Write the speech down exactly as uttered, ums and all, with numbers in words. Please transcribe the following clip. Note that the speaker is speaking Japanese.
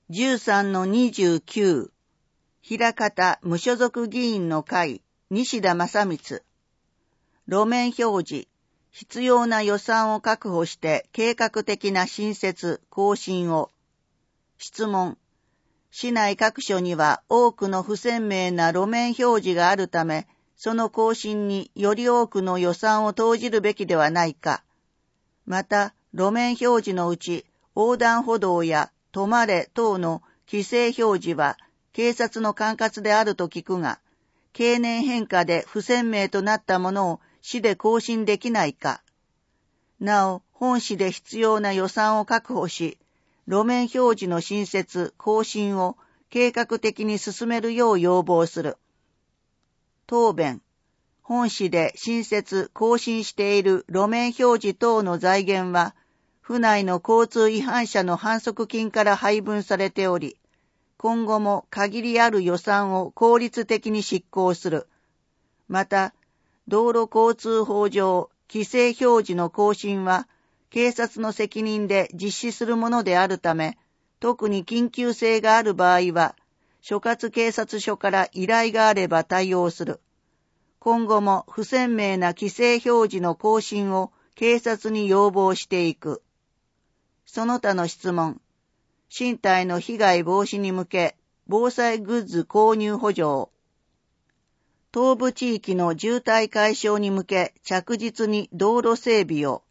じゅうさんのにじゅうきゅう、枚方無所属議員の会、西田正光。路面表示、必要な予算を確保して計画的な新設、更新を。質問。市内各所には多くの不鮮明な路面表示があるため、その更新により多くの予算を投じるべきではないか。また、路面表示のうち、横断歩道や止まれ等の規制表示は警察の管轄であると聞くが、経年変化で不鮮明となったものを市で更新できないか。なお、本市で必要な予算を確保し、路面表示の新設、更新を計画的に進めるよう要望する。答弁。本市で新設、更新している路面表示等の財源は、府内の交通違反者の反則金から配分されており、今後も限りある予算を効率的に執行する。また、道路交通法上、規制表示の更新は、警察の責任で実施するものであるため、特に緊急性がある場合は、所轄警察署から依頼があれば対応する。今後も不鮮明な規制表示の更新を警察に要望していく。その他の質問。身体の被害防止に向け、防災グッズ購入補助。東部地域の渋滞解消に向け着実に道路整備を。